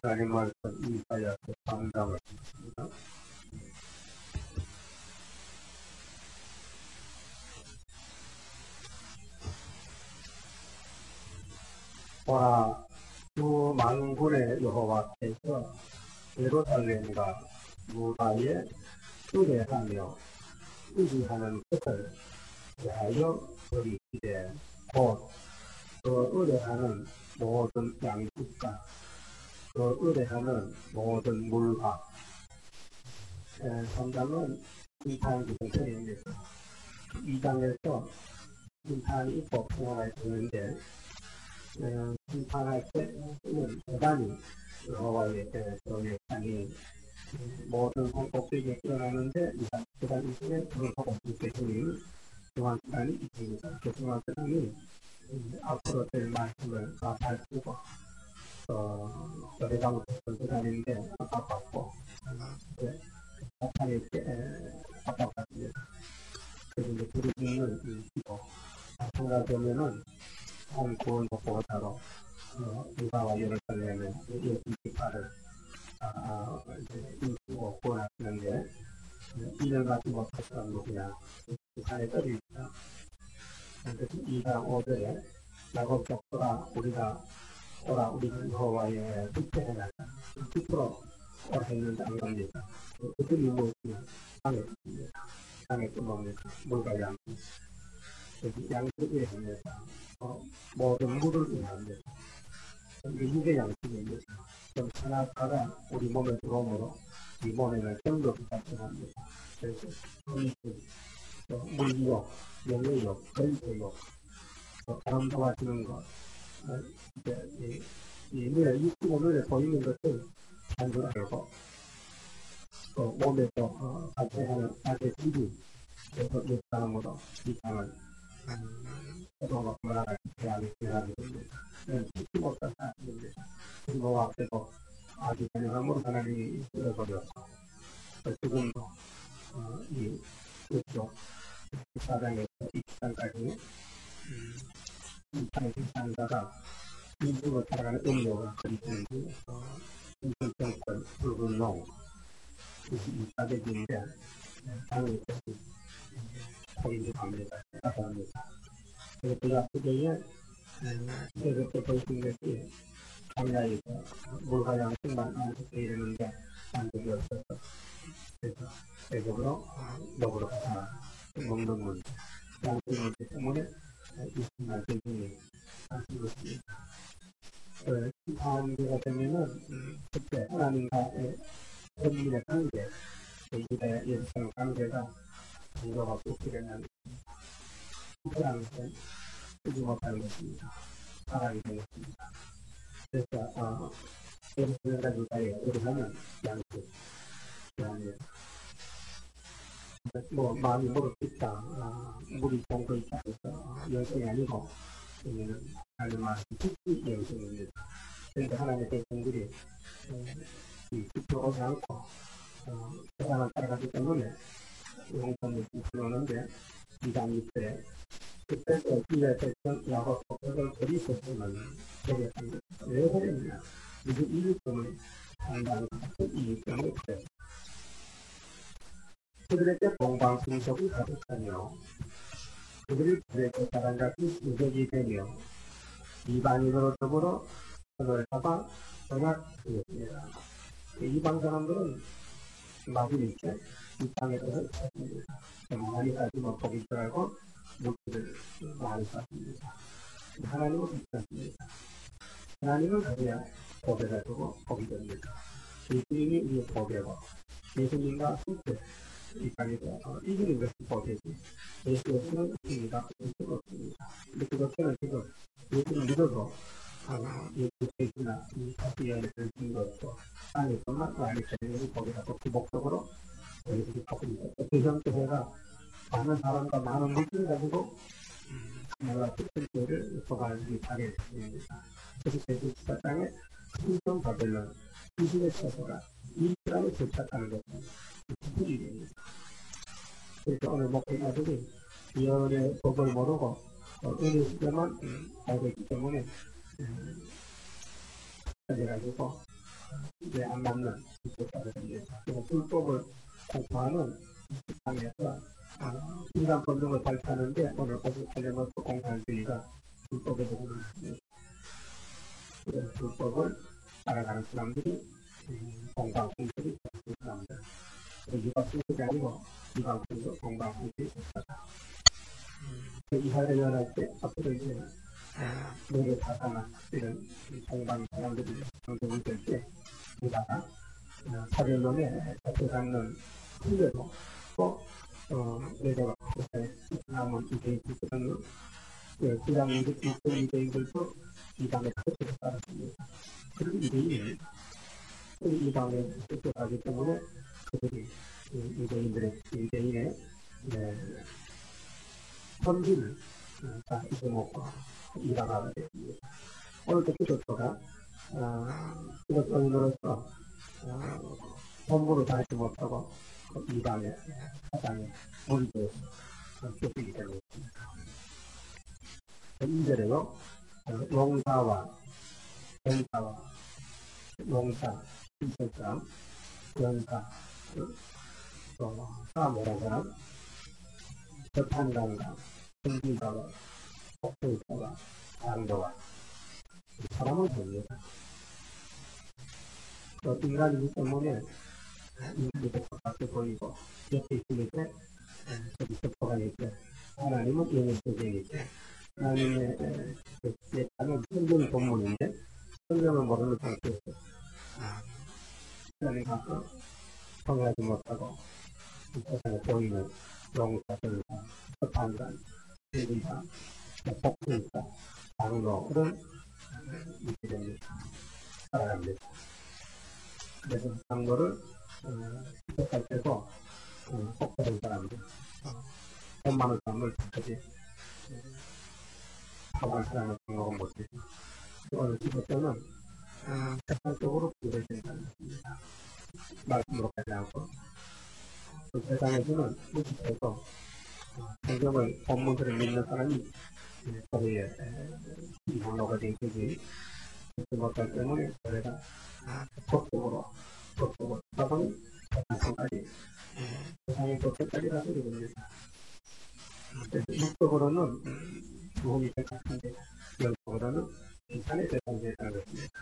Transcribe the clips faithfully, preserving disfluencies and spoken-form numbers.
하나님 말씀 이사야서 삼 장을 읽습니다. 보라, 주 만군의 여호와께서 예루살렘과 유다에 의뢰하며 의지하는 것을 대하여 버리시되 곧 그 의뢰하는 모든 양식과 그 의뢰하는 모든 물과. 삼 장은 심판 기성설입니다. 이 장에서 심판이 있고 평화가 있는데 심판할 때는 대단히 여호와의 저의 모든 성법들이 일어나는데 이 시간 이후에 그런 성법들의 주님 중앙 시간이 있습니다. 그 중앙 시간이 앞으로 될 말씀을 다 발표고 어, 저희가 그 시간인데 아깝고 사탄이 아깝습니다. 그래서 이제 부르짖는 기도 생각하면은 한 구원 복보다로 유다와 예루살렘의 예수님과를 인수고 구원하시는데 이를 갖지 못했던 누구냐 북한의 떨이있다. 그래서 이 장 오 절에 야곱 족보라 우리가 오라 우리는 여호와의 축제해라 십 퍼센트 오라 했는데 안 갑니다. 그들이 무엇이냐 땅에 있습니다. 땅에 뿜어옵니다. 물과 양 양식에 합니다. 어, 모든 물을 의합니다. 육의 양식입니다. 좀 하나하나 우리 몸에 들어오므로 이 몸에는 정력이 발생합니다. 그래서 물욕, 영의욕, 건세욕, 아름다워지는 것, 이제 이, 이 눈에 육지고 눈에 보이는 것을 단줄 알고 또 몸에서 어, 발생하는 악의 질이 그래서 이 사람으로 이 땅을 서로가 문화를 대하게 대하게 됩니다. 듣지 못한 사람입니다. 그리고 앞에도 아주 전형함으로 하나님이 쓰여버려서 지금도 어, 이 그쪽 사장에서 이 땅까지 이 땅의 생산자가 인생을 살아가는 음료가 그리스인지 인생정권 불불농 이 사대기인데 당연히 포기를 합니다. 합니다. 그래서 그가 그때에 이렇게 보이신 것이 강야에서 물과 양식만 안식해 이르는데 만족이 없어서 그래서 대적으로 먹으러 가서 먹는 문제 양식이 있기 때문에 이십만 대중이 하시고 있습니다. 다음 기회가 되면은 그때 하나님과의 선민의 관계 이들의 예수의 관계가 증거가 꼭 필요한 사랑은 쓰지 못하는 것입니다. 사랑이 되는 것입니다. 그래서 어, 예루살렘과 유다에 의뢰하는 양식 그합니다. 뭐 마음이 무릎 있다 어, 물이 동거 있다 해서 영성이 아니고 하나님 말씀 특히 영성입니다. 그런데 하나님의 백성들이 이 깊이 오지 않고 세상을 살아가기 때문에 영성이 들어오는데 이 장 이 절에 그때서 이에 백성 야곱 족속을 버리셨으면 되겠습니다. 왜 그랬냐? 이게 이유 때문에 상당한 이유 때문에 그랬습니다. 그들에게 동방승석이 가득하며 그들이 그들에게 사람같이 수백이 되며 이방인으로 더불어 손을 잡아 전학되었습니다. 이방 사람들은 마구니께 이 땅에서 샀습니다. 많이 가지고 복이 들어가고 물기를 많이 샀습니다. 하나님은 그렇습니다. 하나님은 그래야 복을 가지고 복이 됩니다. 예수님이 우리의 복이고 예수님과 함께 이 땅에서 어, 이기는 것이 복이지 예수님은 이기가 없습니다. 근데 그것들은 지금 예수를 믿어도 예수나 이 사시연을 믿는 것도 땅에서만 많이 되는 복이라고 기복적으로 예수님이 복입니다. 그 형태가 많은 사람과 많은 물질을 가지고 내가 특별 교회를 소가하기 하게 됩니다. 그래서 제주지사 땅에 신성 바벨론 이십의 처소가 이 사람을 제착하는 것은 특별입니다. 그래서 오늘 목회 아들이 예언의 법을 모르고 은혜 시대만 알고 있기 때문에 해가지고 이제 안 맞는 불법자가 됩니다. 그래서 불법을 공포하는 세상에서 인간법령을 발표하는데 오늘 관련해서 공산주의가 불법에 대해서 그런 불법을 따라가는 사람들이 공방공들이 있습니다. 유학생들이 아니고 유학생도 공방공들이 있었다. 이사를 연할 때 앞으로 이제 노래 사상을 이런 공방 사람들이 방송이 될 때 우리가 사별론에 잡혀잡는 훈계로 또 내가 남은 이대인들은 그냥 이대인들도 이 방에 그렇게 따랐습니다. 그리고 이대인은 이 방에 그렇게 가기 때문에 그들이 이대인들의 이대인의 선비를 다 잊어먹고 일어나게 됩니다. 오늘 특히도가 기독교인으로서 본부를 다니지 못하고 이방의 사상에 몰두해서 쫓기게 되고 있습니다. 이 절에요, 용사와 변사와 용사, 일설사, 변사, 또 사모라사, 접한강과 승기사와 폭풍사와 장도와 사람을 봅니다. 또 인간이기 때문에 인간이 똑같이 보이고 옆에 있으니까 저기 스포가 있고 하나님은 영의 세계이니까 하나님의 예타는 성경 본문인데 성경을 모르는 상태에서 하나님 가서 통하지 못하고 세상에 보이는 용사들과 접한간, 승기사, 폭풍사, 장로를 믿게 됩니다. 살아갑니다. 그래서 장로를 시작할 때도 폭발한 사람들, 돈 많은 사람을 끝까지 사고한 사람을 장로가 못해서 오늘 기독교는 세상적으로 부여된다는 것입니다. 말씀으로 가지 않고 그 세상에서는 무식해서 성경을 본문들을 믿는 사람이 거기에 장로가 된 것이 그렇지 못하기 때문에 저희가 법적으로 법적으로 하다보니 세상까지 세상의 법적까지 가지고 됩니다. 그래서 육적으로는 부흥이 될 것 같은데 영적으로는 인간의 세상에 있다는 것입니다.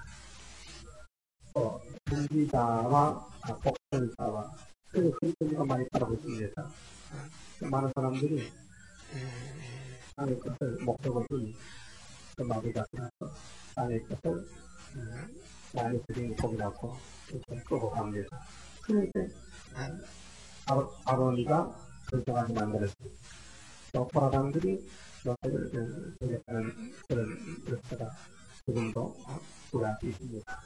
또 분지자와 복선자와 그리고 그리스도가 많이 따르고 있습니다. 많은 사람들이 땅의 것을 목적을 두니 그 마귀가 나서 땅의 것을 많이 드리는 복이 나고 이렇게 끄고 갑니다. 그런데 아로니가 결정하지 만들었습니다. 또 포라당들이 너희를 대적하는 그런 역사가 지금도 우리한테 있습니다.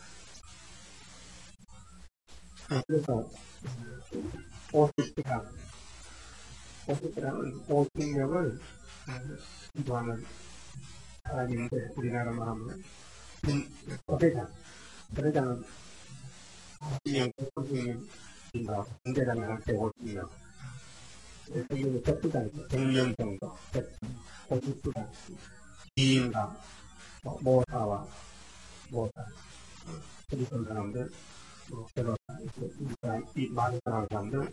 그래서 오십 시간 오십 시간은 오십 명을 기도하는 사람인데 우리나라만 하면 거대장 거대장은 오십 명, 오십 명인가 공대장이 한 백오십 명 여기 백부장 백 명 정도 오십 부장 이인가 모사와 모사 그리고 사람들 변호사 이 많은 사람들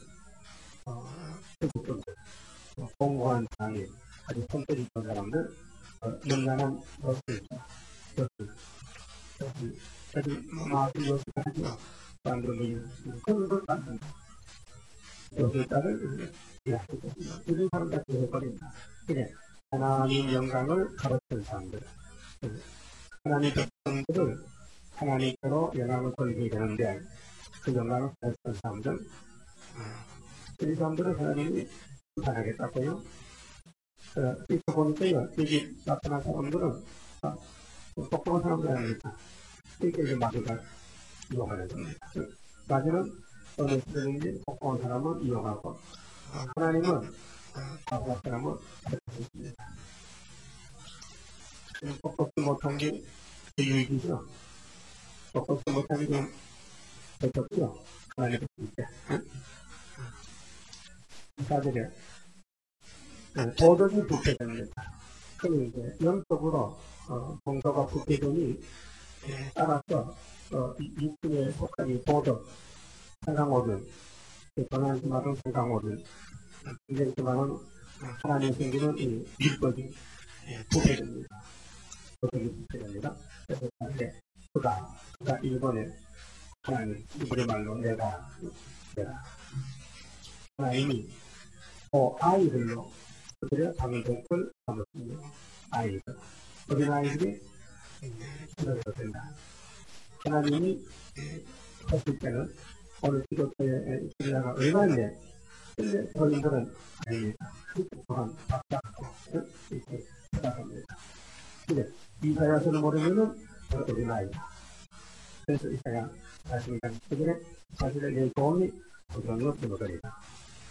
태국분들 공무원 장인 아주 손들이 있던 사람들 연간한 것을 것을 것을 것을 마음이 것을 가지고 사람들이 그런 걸 받는다. 여기 딸을 이해하고 이런 사람들 해버린다. 그래 하나님 영광을 가르치는 사람들 하나님 백성들을 하나님께로 영광을 돌리게 되는데 그 영광을 가르치는 사람들 이 사람들은 하나님이 부탁하겠다고요. 이렇게 보니까 여기 나타난 사람들은 똑똑한 사람들이 아닙니다. 이렇게 이제 마귀가 이용하는 겁니다. 마귀는 어느 시대든지 똑똑한 사람을 이용하고 하나님은 바보한 사람을 가르치고 있습니다. 똑똑히 못한 게 유익이죠. 똑똑히 못한 게 되겠죠. 하나님의 뜻이죠. 사실은 도덕이 부패됩니다. 그리고 이제 영적으로 어, 공도가 부패되니 따라서 어, 육중에 속한 이 도덕, 생각모든, 전환심하는 생각모든, 인생심하는 하나님 생기는 이 율법이 부패됩니다. 도덕이 부패됩니다. 그래서 이제 그가, 그가 일본에 하나님, 우리 말로 내가, 내가, 하나님이 어, 아이들로 그들의 방법을 삼았습니다. 아이들. 어린아이들이 그래서 된다. 하나님이 했을 때는 어느 기독교의 신뢰가 얼마인데, 근데 어린들은 아닙니다. 또한 박사하고 이렇게 생각합니다. 근데 이사야서를 모르면은 어린아이다. 그래서 이사야 사십이 장 그들의 사실의 내 도움이 그들로 되어버리다.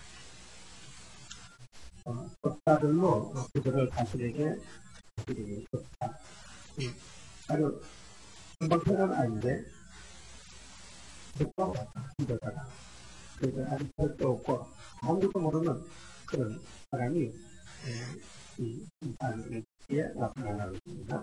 법사들로 그들을 자신에게 드리기 좋다. 아주 금방편은 아닌데 듣고 힘들다가 그래서 아주 별도 없고 아무것도 모르는 그런 사람이 이 인간에 나타나고 있습니다.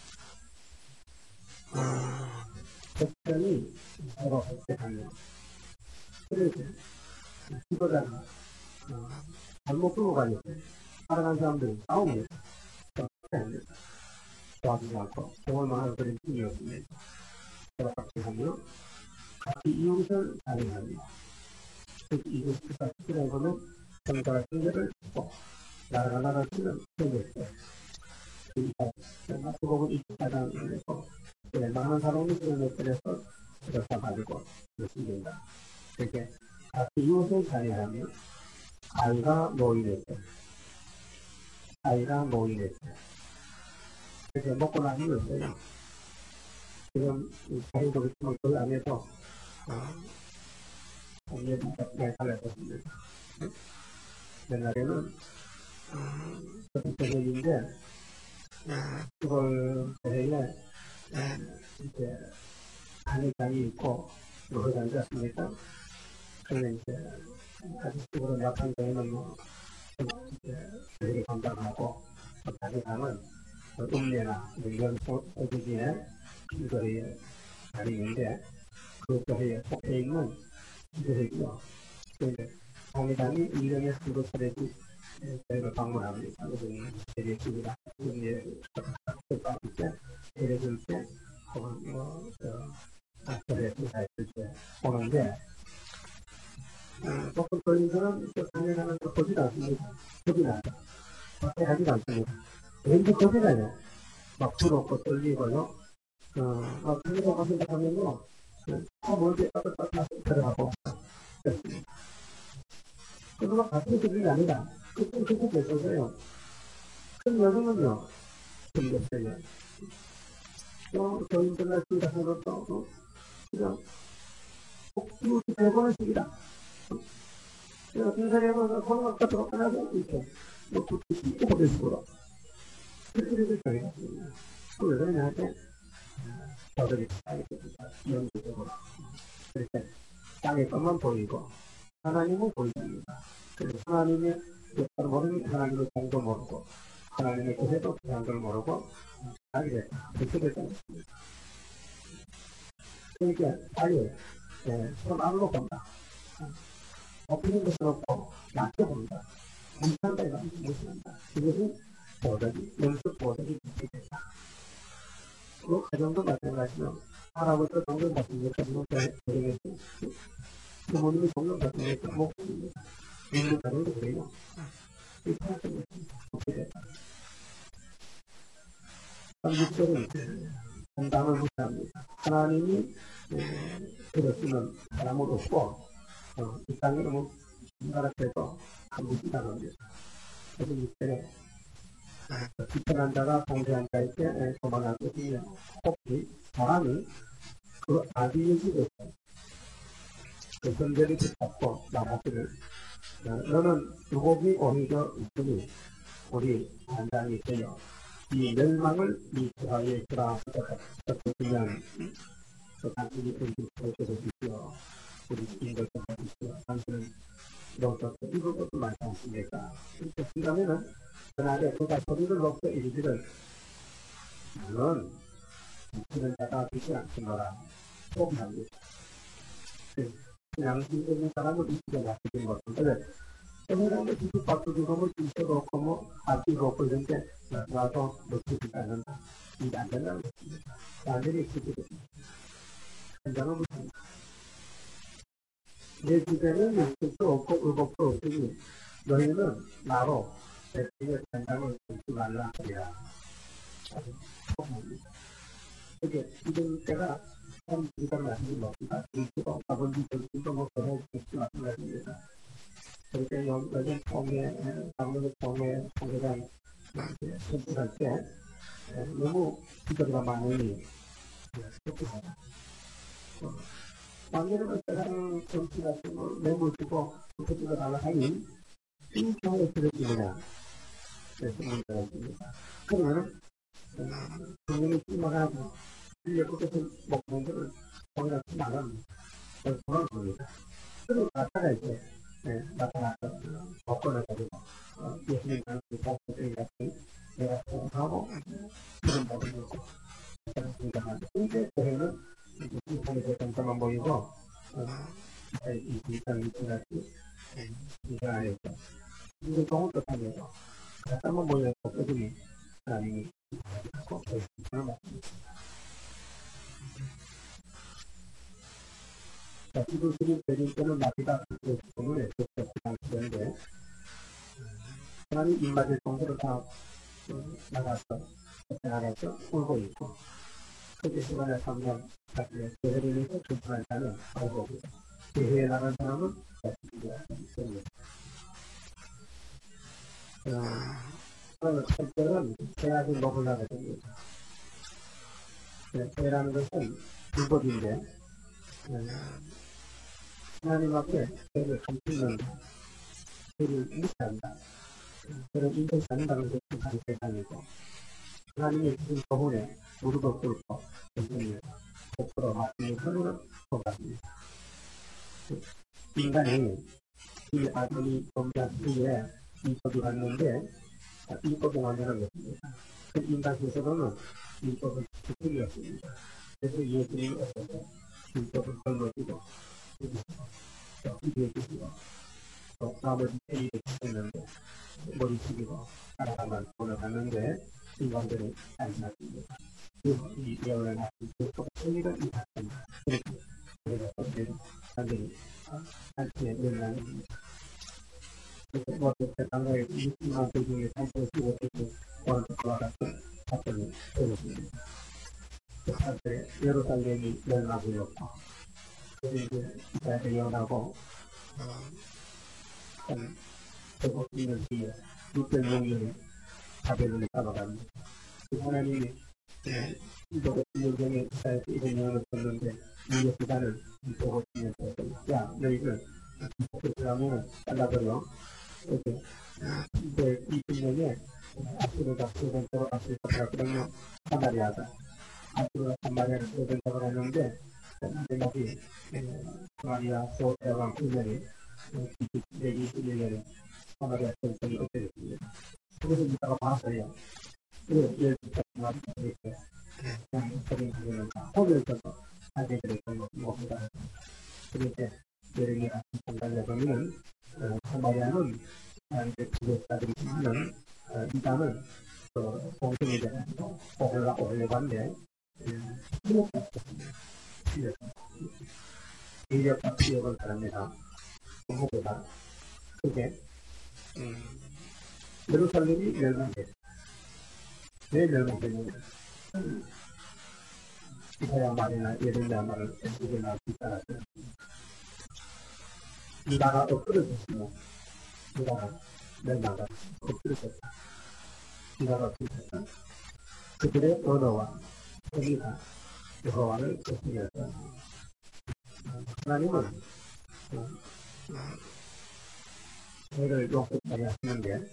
백성이 서로 백색하며 그래서 지도자가 잘못 끌고 가려고 살아난 사람들이 싸움을 합니다. 도와주지 않고 정을 만한 그런 팀이었습니다. 제가 같이 하며 같이 이웃을 사랑합니다. 이웃을 사랑하는 것은 정자가 생계를 듣고 나라가 나라 쓰는 생계였어요. 마태복음 이십사 장에서 많은 사람이 그런 것들에서 그렇다 가지고 그렇습니다. 그렇게 같이 이웃을 사랑하며 아이가 노인했어요. 아이가 노인했어요. 그래서 먹고 나면 없어요. 지금 자기도 그렇지만 그 안에서 공연이 잘 달라졌습니다. 옛날에는 그런 대회인데 그걸 대회에 이제 한의장이 있고 의장이 있습니까? 그런데 이제 아직적으로 약한 경우는 뭐 이제 감당하고 자기 당은 음례나 이런 소득에 이거에 다니는데 그 교회에 속해 있는 교회이고요. 그런데 당이당이 일년에 수도 차례씩 저희를 방문합니다. 그래서 대리집이나 음례 받을 때 대리줄 때 혹은 뭐 교회 수사했을 때 오는데 보통 저희들은 당연하는 거 보지도 않습니다. 겁이 나죠. 밖에 하지도 않습니다. 왠지 겁이 나요. 막 부럽고 떨리고요. 어, 막 그래서 가신다 하면요. 어, 멀게 따뜻따뜻 들어가고 그렇습니다. 그거 같은 소리가 아니라 그때 그때 됐었어요. 큰 여성은요. 생겼어요. 또 저희들날 생각하고 또 그냥 꼭 대본을 쓰기다. 제가 등산해보면서 손을 갖다가 꺼내서 이렇게 놓고 씻고 보내주고요. 그렇게 저희가 왜 그러냐 할 때 저들이 땅에 연구적으로 그렇게 땅의 것만 보이고 하나님은 보이십니다. 그래서 하나님의 역사를 모르면 하나님의 공도 모르고 하나님의 뜻에도 그런 걸 모르고 하게 됐다. 그렇게 됐습니다. 그러니까 아예 손 안으로 본다. 엎드린 것은 없고 낮게 본다. 무시한다 이거 무시한다. 이것은 보덕이 연습 보덕이 됐다. 그 가정도 마찬가지로 할아버지가 동전 같은 거 가지고 저에게 부모님이 동전 같은 거 먹습니다. 인도 가정도 그래요. 이 사실은 어떻게 됐다. 삼육절은 한담을 무시합니다. 하나님이 그렇으면 사람은 없고 어, 이 땅에 너무 나라에서 무시당합니다. 그래서 이때 비천한 자가 봉쇄한 자에게 도망할 것이며 혹시 사람이 그 아비의 집에서 그 선대를 붙잡고 나가기를 너는 유복이 오히려 있으니 우리 한장이 되어 이 멸망을 이 주하에 주라하셨다. 그냥 그 당신이 우리 교회에서 주시오. 우리 인걸 좀 해주시오. 당신은 너도 이걸 것도 많지 않습니까? 이렇게 쓴다면은 그날에 그가 소리를 높여 이르기를 물론 이런 자가 되지 않겠노라. 포기합니다. 그냥 있는 사람은 이기가 나쁘는 것인데, 그러면 뒤집박도 주고 뒤집도 없고 뭐 앞뒤도 없고 이런데 나도 놓치지 않는다. 이게 안 된다는 것입니다. 완전히 뒤집어 한장은 못합니다. 내 주제는 육식도 없고 의복도 없으니 너희는 나로 내 주제 한장을 놓지 말라 하리라. 이게 지금 제가 참 이런 말씀이 뭡니다. 육식도 아버지 절도 뭐 그런 것이 마찬가지입니다. 그렇게 요즘 통해, 당연히 통해, 통해장 선출할 때 너무 기대가 많으니 그렇습니다. 완전히 세상 정치 같은 걸 내몰고 그렇게 달라 하니 이 경우에 들어지느냐 그래서 문제가 있습니다. 그러면은 국민이 심어가지고 인력을 계속 먹는 것을 거기다 나갑니다. 그래서 그런 겁니다. 그리고 나타가 이제 네, 나타나서 먹거나 가지고 예수님 말씀을 복수를 같이 내가 공하고 그런 법을 놓고 그러니까 이제 교회는 이 통해서 정서만 보이고 이 비슷한 위치같이 이가 아니고 이제 동을 뜻하면서 한번 모여서 어둠이 하나님이 하고 그런 말씀입니다. 자, 이분들이 드릴 때는 마귀가 그 부분을 했었는데 하나님 입맞을 정도로 다 나가서 나가서 울고 있고 그 시간에 삼 년 교회를 위해서 출판한 자는 알고 있고 교회에 나간 사람은 있습니다. 첫째는 죄악이 먹으려고 됩니다. 죄라는 것은 불법인데 하나님 앞에 죄를 감추는다. 죄를 무시한다. 죄를 인정치 않는다는 것이 바로 세상이고 하나님의 주신 법원에 무릎을 꿇고 예수님과 복으로 말씀을 하는 것 같습니다. 인간이 이 아들이 범죄한 후에 이 법이 왔는데 이 법을 만드는 것입니다. 그 인간 스스로는 이 법을 지키기였습니다. 그래서 예수님이 오셔서 이 법을 걸어주고 이기해 주시고 또 나머지 때리게 주셨는데 머리 숙이고 따라가만 돌아갔는데 인간들이 안타깝습니다. 이 예언을 하신 그 법을 이 같습니다. 그래서 그래서 사람들이 한치의 면랑입니다. 그래서 어떻게 당과의 이십만 대 중에 삼십오 대 원한테 돌아가서 사건이 되었습니다. 그 사람들의 예루살렘이 멸망이었고 그래서 이제 이스라엘이 예언하고 한 백오십 년 뒤에 육백육 년에 바벨론에 따라갑니다. 그 하나님이 백오십 년 전에 이스라엘에 이런 예언을 썼는데 이 역사는 백오십 년 전에 야 너희들 그렇게 하면 잘라버려 이렇게 백이십 년에 아수르가 수전적으로 아수르가 그러면 사마리아가 아수르가 사마리아를 수전적으로 했는데 마지막에 사마리아 소대왕 후년이 백이십일 년에 사마리아 전쟁이 없어졌습니다. 그래서 이따가 봤어요. 그래서 열두까지 이렇게 그냥 저기 가면은 호들서도 자기들의 걸로 먹는다. 그런데 예레미야 삼장에 보면은 사마리아는 이제 구속자들이 있는 이단은 공생이 돼가지고 오려고 오려고 하는데 피력가 없었습니다. 피력가 피력가 피력을 바랍니다. 공부보다 그게 예루살렘이 멸망됐다. 왜 멸망됐느냐? 이사야 말이나 예레미야 말을 이게 나올 수 있다라서 이다가 엎드려졌으면 이다가 멸망가 엎드려졌다. 이다가 엎드려졌다. 그들의 언어와 행위가 여호와를 거스렸다. 하나님은 죄를 용서하게 하시는데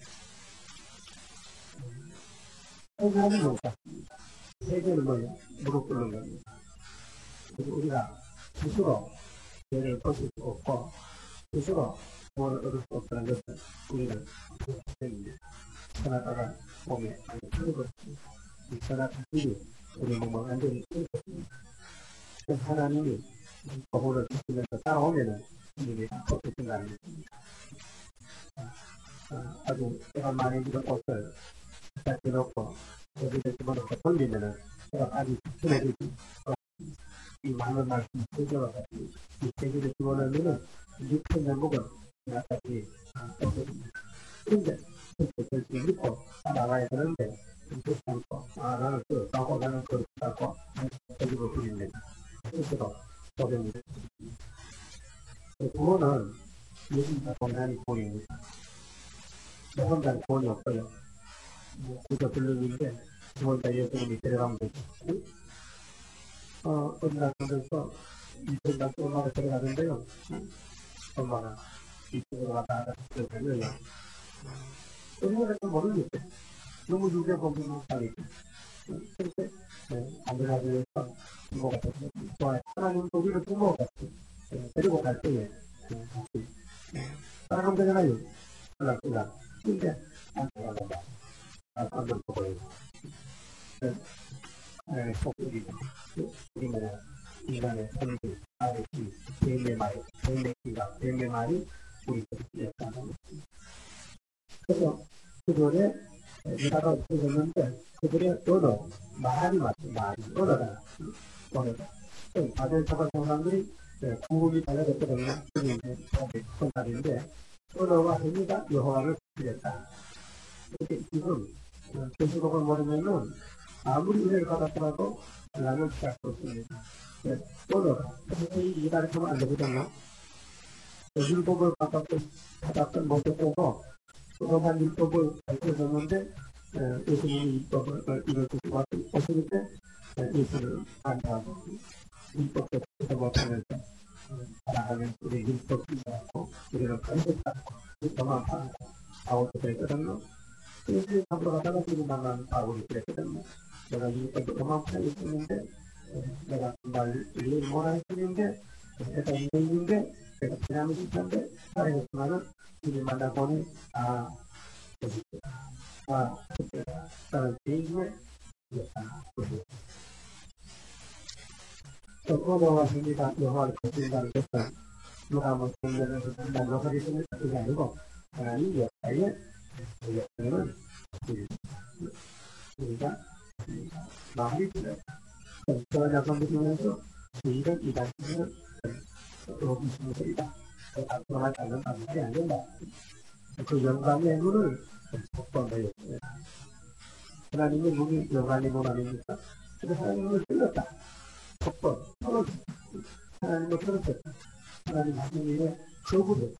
세계는 못 받습니다. 세계는 뭐냐? 무릎 꿇는 겁니다. 그래서 우리가 스스로 죄를 벗을 수 없고 스스로 구원을 얻을 수 없다는 것을 우리는 생깁니다. 선하다가 몸에 많이 풀어졌습니다. 이 선악한 길이 우리 몸을 완전히 풀어졌습니다. 하나님이 법을 지키면서 따라오면은 이게 어떻게 생각합니까? 아주 제가 많이 입은 옷을 갖다 놓고 여기를 집어넣고 돌리면은 제가 아주 편해지지. 이 많은 말씀 해줘가지고 이 세계를 집어넣으면은 육천 전목은 나까지 없거든요. 그런데 그렇게 결심을 믿고 나가야 되는데 그렇지 않고 아 나는 그 싸고 나는 그렇게 싸고 가지고 드리는 스스로 소변이 됐습니다. 부모는 예수님과 동산이 본입니다. 혼자 돈이 없어요. 그저 불능인데 혼자 예수님이 데려가면 되죠. 어, 어느 날 그래서 이쪽으로 엄마가 데려가는데요. 엄마가 이쪽으로 갔다 갔다 그러고요. 어머니가 모르겠어요. 너무 유괴 보기만 하겠죠. 그렇게 안전하기 위해서 부모가 됐어요. 하나님 우리를 부모가 됐어요. 데리고 갈 때에 따라가면 되잖아요. 연락보다. 근데 안 들어간다. 안 들어보고요. 네, 속들이죠. 우리는 인간의 선비, 아래기, 백매 마리, 백매기가, 백매 마리, 우리 그렇게 나타나고 있습니다. 그래서 그들의 내가가 없어졌는데 그들의 언어, 말이 맞죠. 말이 언어다. 언어다. 다들 저같은 사람들이 구름이 달려졌거든요. 그게 이제 선살인데 언어와 행위가 여호와를 부르겠다. 이렇게 지금 계시록을 모르면은 아무리 은혜를 받았더라도 나는 피할 수 없습니다. 언어가 이 가르치면 안 되거든요. 율법을 받았던 받았던 모습 보고 그동안 율법을 가르쳐줬는데 예수님이 율법을 이걸 듣고 오실 때 예수를 반대하고 율법도 듣지 못하면서 살아가면 우리 율법 인하고 우리를 가르쳤다고 율법만 파고 바울도 그랬거든요. 그래서 잡으러 가다가 지금 만난 바울이 그랬거든요. 내가 율법을 그만 팔고 있었는데 내가 정말 일을 뭐라 했었는데 내가 인생인데 내가 지나면 있었는데 살아있었지만은 지금 만나보니 아 그렇구나 아 그렇구나 나는 개인의 이었다. 언어와 행위가 영어를 거친다는 것은 누가 뭐 성경에서 한번 로설이 쓰는 그게 아니고 하나님 역사의 역사는 우리가 마음이 들어요. 저와 약속을 보면서 이런 이단식은 무슨 소리다. 앞으로만 가는 방법이 안 된다. 그 영광의 문을 복권을 하나님의 문이 영광의 문 아닙니까? 그래서 하나님을 틀렸다. 복권, 떨어졌다. 하나님을 떨어졌다. 하나님 하나님의 거부를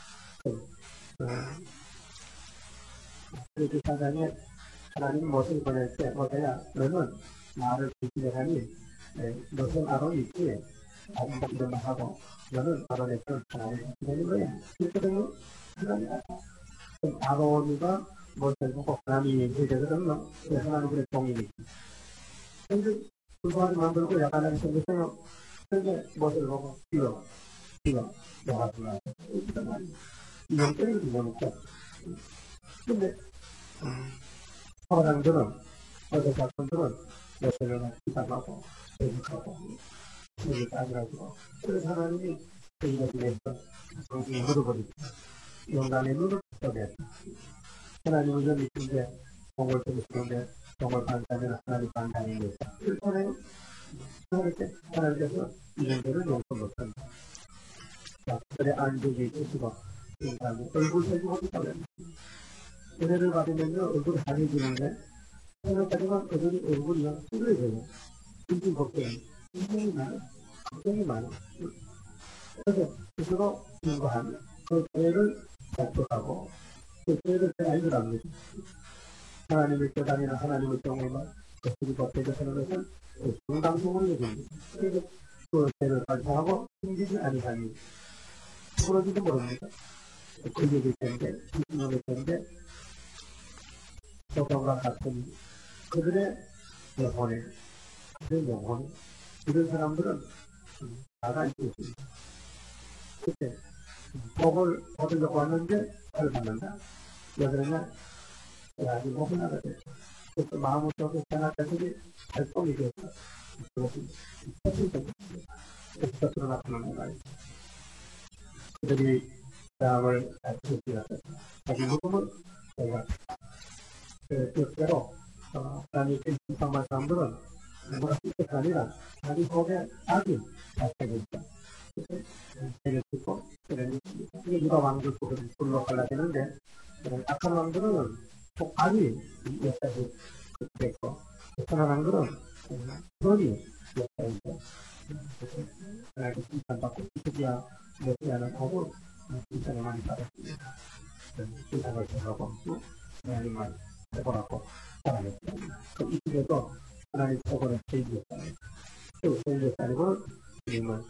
그래서 사장에 하나님 못을 보낼 때 어때야 너는 나를 지키려하니 너는 아론이 있지 아론도 하고 너는 아론의 편 하나님 지키려는 거야. 그랬거든요. 하나님 아론이가 못을 보고 하나님이 해되거든요. 하나님의 동인이 근데 불과하게 만들고 약간하게 생겼어요. 근데 못을 보고 뛰어 뛰어 나가구나 이건 때리지 못했죠. 근데 사람들은 어제 사람들은 여태를 기사하고 대직하고 여기 따지라고 그래서 하나님이 이것에 대해서 정신이 물어버리죠. 영광의 눈을 떠냈다. 하나님은 좀 있는데 공을 들으시는데 공을 반사하면 하나님 반사하는 거다. 그래서 하나님께서 이런 데를 용서 못한다. 그래 안족이 있으시고 인간이 얼굴 세주고 있다고 합니다. 은혜를 받으면요 얼굴이 환해지는데 생각하지만 얼굴이 얼굴이요 찌그러져요. 인중 걱정이 인중이 많아 걱정이 많아. 그래서 스스로 인과하면 그 죄를 작곡하고 그 죄를 알고 합니다. 하나님의 교단이나 하나님의 경우에만 그리고 대적하는 것은 정당성을 얘기합니다. 그래서 그 죄를 발표하고 숨기지 아니하니 부러지도 모릅니다. 근육일 텐데, 기준력일 텐데, 저거와 같은 그들의 영혼에, 그들의 영혼에, 이런 사람들은 나가 있고 있습니다. 그때, 복을 얻으려고 하는데, 잘 받는다. 왜 그러냐? 아직 목이 나가야 돼. 그래서 마음을 쫓고 생각했더니 발동이 됐어. 그것이 현실적입니다. 겉으로 나타나는 말이죠. 그들이 사람을 알려주었다. 자기 무덤은 내가 그 뜻대로 하나님 신성한 사람들은 뭐가 뜻이 아니라 자기 속에 악이 발생해 있다. 세를 듣고 세를 믿습니다. 이게 누가 왕들 속에 불로 갈라지는데 악한 왕들은 꼭 악이 역사에 됐고 선한 왕들은 선이 역사에 있고 하나님께 칭찬받고 기쁘지야 메시아는 하고 칭찬을 많이 받았습니다. 칭찬을 전하고 하나님만 해보라고 살아냈습니다. 그 이쪽에도 하나님 속으로 제일했다는 또 제일했다는 주님은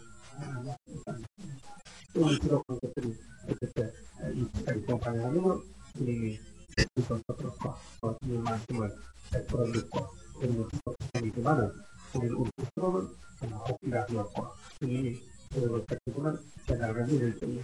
또 부족한 것들이 그때 이 시간이 동반하면 주님이 이것도 그렇고 또 주님 말씀을 백 퍼센트 믿고 우리는 부족함이지만은 우리는 우리 스스로는 복기가 되었고 주님이 그걸 베푸고는 세상을 믿을 때에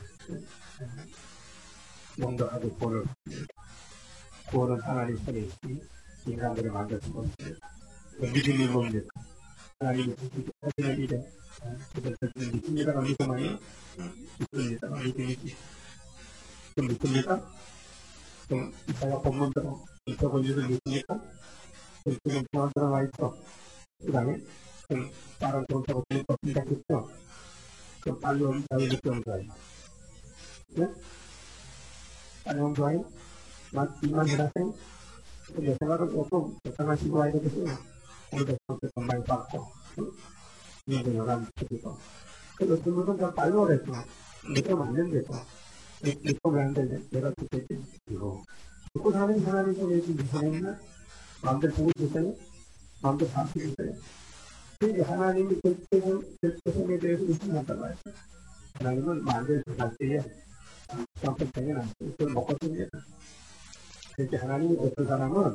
용도하고 구원을 구원은 하나님 손에 있으니 인간들을 만들수가 없습니다. 믿음이 뭡니까? 하나님이 하시는 일에 그들 자신을 믿습니다가 믿음하니 믿습니다가 믿음이지. 좀 믿습니까? 좀 이사야 본문대로 저번 일을 믿습니까? 지금 병원 들어가 있어. 그 다음에 좀 다른 돈 타고 돈이 더 생각했죠? 좀 빨리 오면 자유 느끼는 거예요. 네? 빨리 오면 좋아요? 이만 해라생? 내 생각은 조금 적당한 시도해야 되겠어요. 오늘도 돈 많이 받고 이제 여간 시키고 그 어떤 분은 좀 빨리 오랬어. 내가 맞는 데서 믿고 가는데 내가 그때 이거 믿고 사는 사람이 속에 무슨 있나? 마음대로 보고 있어요? 마음대로 받고 있어요? 그러니까 하나님이 결정에 대해서 의심한단 말이에요. 하나님은 마음대로 할 때에 성격적인 안 돼요. 그걸 먹고 씁니다. 그렇게 하나님이 어떤 사람은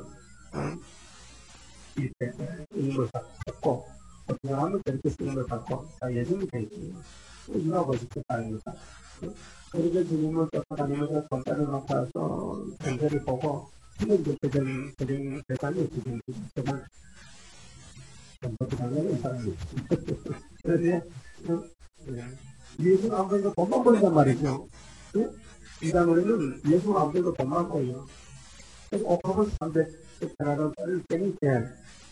이렇게 인물 받고 어떤 사람은 저렇게 쓰는 걸 받고 다 예정이 되어 있어요. 이거 보시죠. 다릅니다. 그렇게 주님을 쫓아다니면서 손가락을 놓고서 전세를 보고 지금 그 대전 대전 대상이 지금 대상 전부 당연히 이 사람이 그래서 예수 안 보니까 돈만 버린단 말이죠. 이단원에는 예수 안 보니까 돈만 버려요. 그래서 옥합을 삼백 하나를 땡기게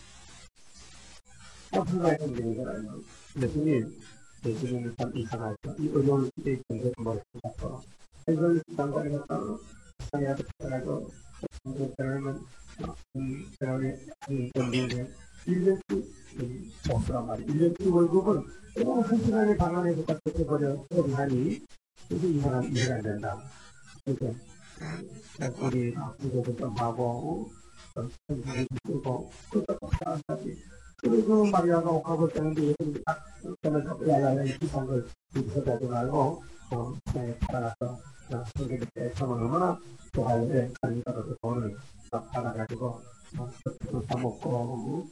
합수가 있는 거라요. 예수님 예수님은 참 이상하죠. 이 어려운 시대에 경제를 머릿속에 이걸 시장관에 갔다가 시장에 가서 경제를 하면 그다음에 연민들 일 년치 보수란 말이에요. 일 년치 월급은 너무 한 시간에 방 안에서 딱 뺏겨버려 소리하니 그래서 이 사람 이해가 안 된다. 그래서 우리 학부모도 좀 하고 선생님이 쓰고 그것도 사람까지 그리고 마리아가 옥합을 뜨는데 예수님이 딱 저는 야야야 이 비싼 걸 여기서 가지 말고 어 시장에 팔아가서 선생님께 처음은 얼마나 좋아하는데 가니까도 돈을 막 받아가지고 또 사먹고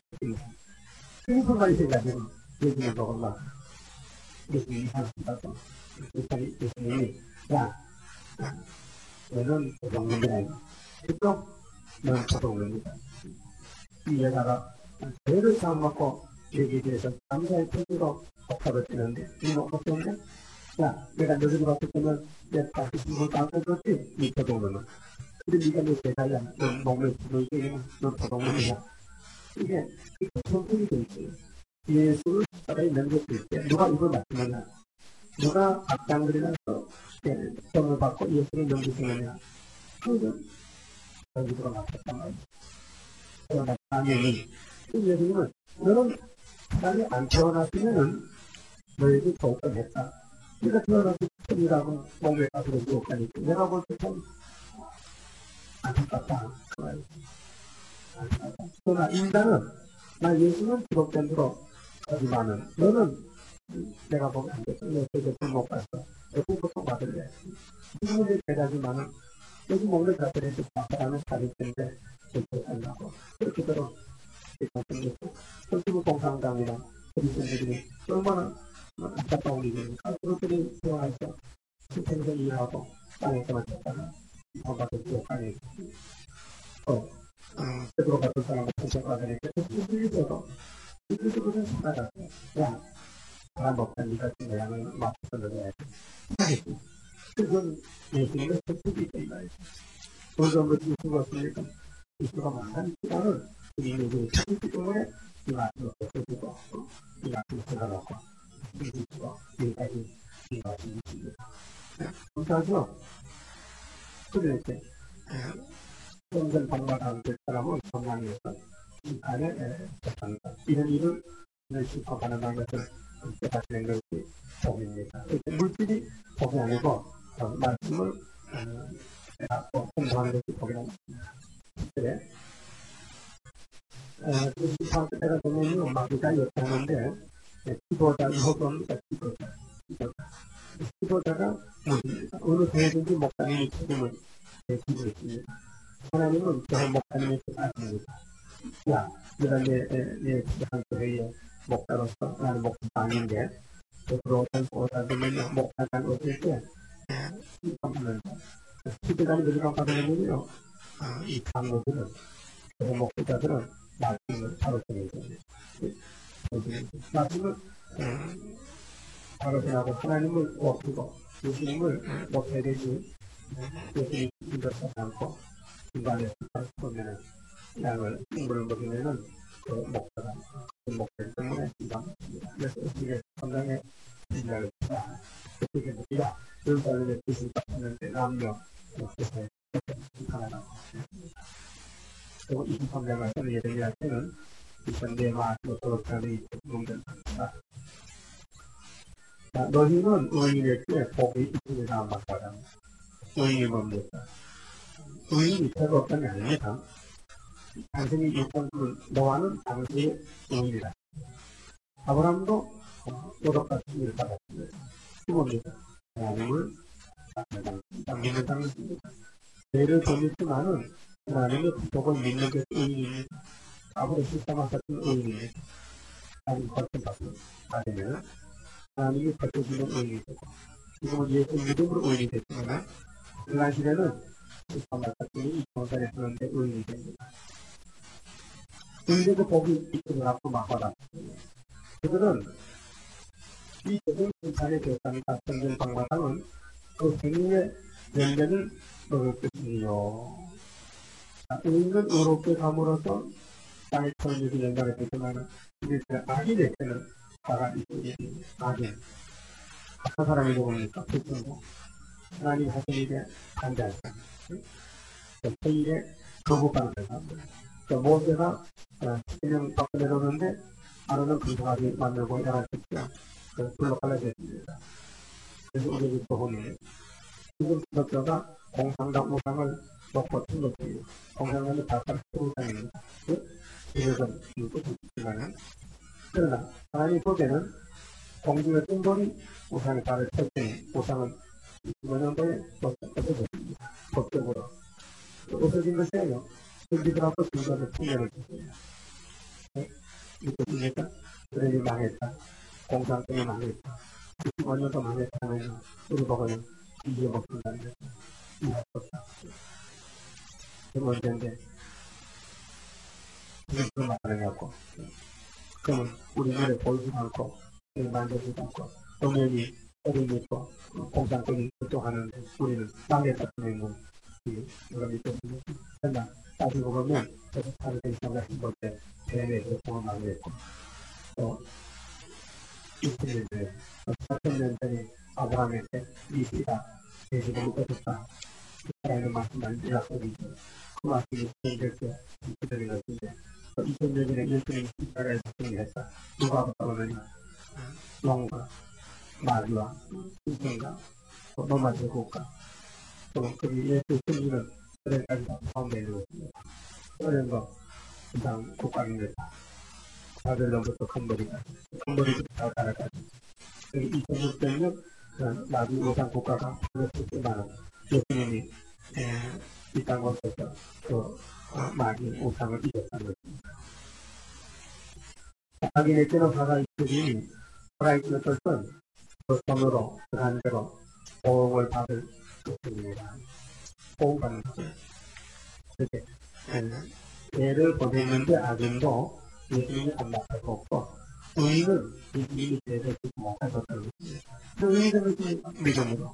생선만 있어가지고 예수님 먹을라 예수님이 하시다고 예수님이 야 너는 도둑놈이네 그쪽 너는 도둑놈이다 이 여자가 죄를 다 먹고 여기에 대해서 남자의 편지로 옥합을 뜨는데 이거 어떤데? 야 내가 너희들 봤을 때는 내 다시 신문 깜짝 줬지 이 도둑놈은 근데 네가 내 제자야 너 몸에 들어있게 너 도둑놈이야 이게 선택이 돼 있어요. 예수를 살아있는 넘겼을 때 누가 이걸 맡기느냐 누가 앞장들이라서 점을 받고 예수를 넘기느냐 그건 여기서가 맡겼단 말이에요. 그러나 당연히 예수님은 너는 사람이 안 태어났으면은 너희들 좋을 했다. 네가 태어나서 천이라고 몸에 가서 누웠다니까 내가 볼 때 참 안타깝다. 그러나 인간은 나 예수는 기록된 대로 하지만은 너는 내가 보면 안 됐어. 내 세계를 못 봤어. 여기 보통 받을래. 지금은 대단하지만은 여기 먹는 자들에서 사람은 다를 텐데 그렇게 살라고 그렇게 들어 생겼고 설치부 공산당이랑 그리스도인들이 얼마나 안타까운 일입니까? 그것들이 태어나서 생생 일하고 땅에서만 쳤다가 이상받을 때 땅에 또 베드로 같은 사람을 선택하게 되니까 그들이 있어도 이쪽으로 살아가서 야, 사람 먹다 니가 좀 모양을 맞춰서 넣어야지. 하겠지. 그건 예수님의 선택이 있단 말이죠. 본성으로 지수가 없으니까 지수가 많은 시간을 우리에게 찾기 때문에 이 말씀을 써주고 이 말씀을 써가놓고 이 지수가 여기까지 이 말씀을 주십니다. 그래서 그렇게 성전 방문하는 사람은 건강해서 이 안에 접한다. 이런 일을 실천하는 것을 깨닫는 것이 복입니다. 물질이 복이 아니고 말씀을 공부하는 것이 복이라는 것입니다. 그래. 그 시판 때가 되면 마귀가 역하는데 지도자 혹은 지도자 지도자가 무엇입니까? 어느 교회든지 목사님이 책임을 지고 있습니다. 하나님은 저 목사님의 책임입니다. 야, 내가 내, 내, 한 교회의 목사로서 나는 목사가 아닌데 들어오던 오다들면 목사가 어떨 때 시판하면서 시대간이 그리고 받아내면요 이 강도들은 그 목사자들은 말씀을 바로 전해줍니다. 말씀을 바로 전하고 하나님을 높이고 예수님을 높여야 되지 예수님이 힘들지 않고 중간에 보면은 양을 충분히 먹이면은 그 목사가 그 목사 때문에 긴장합니다. 그래서 어떻게 건강에 긴장을 했다. 어떻게 먹이라 그런 사람의 뜻을 받았는데 남녀 목사에 하나가 그리고 이십삼 년 말씀 예레미야 때는 이천대 마음으로 도록하는 문제입니다. 너희는 의인에게 복이 있으리라 말하라. 의인이 뭡니까? 의인이 별로 없다는 게 아닙니다. 당신이 육권을 노아는 당신의 의인이다. 아브라함도 도덕같은 일을 받았습니다. 뭡니까? 하나님을 믿는 당신입니다. 죄를 범했지만은 하나님의 구속을 믿는 게 의인입니다. 아브라함 십삼만 같은 의인입니다. 하나님 거친 받고 받으면 하나님이 거쳐주는 의인이 되고 지금은 예수 믿음으로 의인이 됐지만 그 당시에는 십삼만 같은 이 경산에 쓰는데 의인이 됩니다. 근데 그 복이 이쪽을 앞으로 막아놨습니다. 그들은 이 모든 생산의 대상과 성전 방마당은 그 생명의 연대를 먹을 것이요. 의인은 의롭게 감으로써 땅의 천국이 연장이 되지만 이제 악인의 때는 나가 있으니 악인. 악한 사람이 누굽니까? 불순고 하나님 하신 일에 반대할 사람. 그 일에 거부하는 사람들. 모세가 신령 밖에 내려오는데 아론은 금송아지 만들고 열어줬죠. 불로 갈라졌습니다. 그래서 우리 보험이 지금 기독교가 공산당 우상을 놓고 등록해요. 공산당이 발달 우상입니다. 이것은 이것도 있지만 그러나 하나님 보기에는 공중의 뜬돌이 우상의 발을 쳤더니 우상은 이십오 년도에 없어졌습니다. 법적으로 없어진 것이에요. 그들 앞에 중간에 풍년을 줬어요. 이것입니까? 그들이 망했다. 공산당이 망했다. 이십오 년도 망했다면 우리 보고는 잊어먹는다는 거죠. 이해할 수 없다. 그 문제인데 그걸 말하냐고. 그러면 우리 눈에 보이지도 않고 만져지도 않고 동행이 어린이 있고 공산당이 또 하는데 우리는 망했다는 건 누가 믿겠습니까? 그러나 따지고 보면 저도 다른 대상을 한번 때 대내에서 공헌하고 있고 또 이천 년 전에 사천 년 전에 아브라함의 때 이시가 예수를 믿었다. 하나님의 말씀을 약속이죠. 그 말씀이 진행될 때 기다린 것인데 이천 년 전에 예수님이 십자가에서 승리했다. 누가 보면은 왕과 마귀와 신성과 로마 제국과 또 그 예수 승리는 그래까지 포함되어 있는 것입니다. 어려운 거 이상 국가입니다. 바벨론부터 캄보디아까지 캄보디아부터 나라까지 이천육백 년 마귀 우상 국가가 풀렸지만 예수님이 이 땅에서 그 마귀 우상을 이겼다는 것입니다. 자기네 때는 화가 있으니 살아있는 것은 그 손으로 그한 대로 보험을 받을 것입니다. 보험받는 거죠. 이렇게 죄를 보냈는데 악인도 예수님이 안 나갈 수 없고, 의인은 예수님이 대해서 못할 것을 믿습니다. 의인은 믿음으로.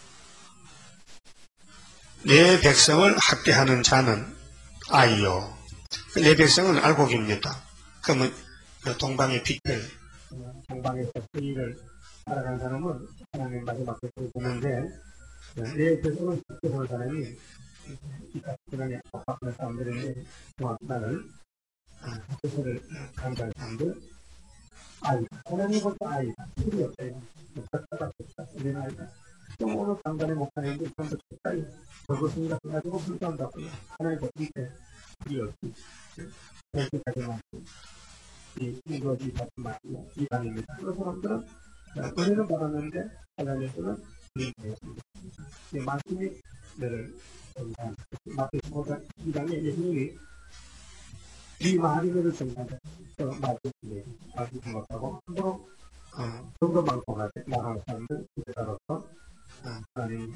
내 백성을 학대하는 자는 아이요. 내 백성은 알곡입니다. 그러면 동방의 빛을, 동방에서 의인을 살아가는 사람은 하나님 마지막에 보는데, 내 백성을 지켜볼 사람이 이 같은 억압하는 사람들인데, 나는 그것을 강조하는 사람들, 아이다. 하나님부터 아이다. 필요 없어요. 못하다, 우리는 아이다. 좀 오늘 강단에 못하는데, 좀더 가까이 그것을 가지고 불쌍한다고요. 하나님부터 이때 필요 없이, 그렇게까지만, 이, 이것이 같은 말이요. 이반입니다. 그런 사람들은, 은혜는 받았는데, 하나님께서는 우리였습니다. 이 말씀이, 너를, 마태복음 이 장에 예수님이 이 마리를 정하자. 말씀이 말씀 못하고 함부로 좀더 많고 나가는 사람들 그대로서 하나님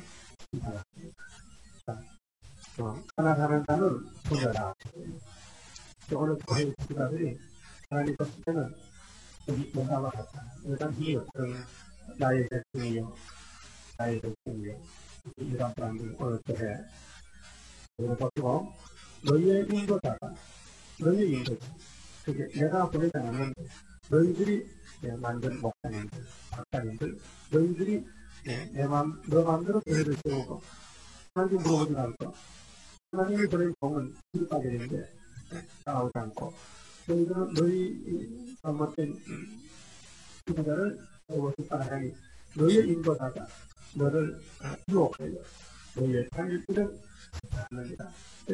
하나 사는 자는 소녀라. 오늘 교회 지도자들이 하나님 봤을 때는 여기 뭔가와 같다. 일단 이 어떤 나의 백성이요, 나의 백성이요, 이런 사람들 오늘 교회 그걸 버티고 너희의 인도자가 너희의 인도자 그게 내가 보내지 않았는데 너희들이 만든 목사님들 박사님들 너희들이 내, 내 맘, 너 마음대로 교회를 세우고 하나님 물어보지 않고 하나님이 보낸 공은 기록하게 따라오지 않고 너희들은 너희 잘못된 인도자를 무엇을 따라가니 너희의 인도자가 너를 유혹해요. 너희의 창일들은 하느니라.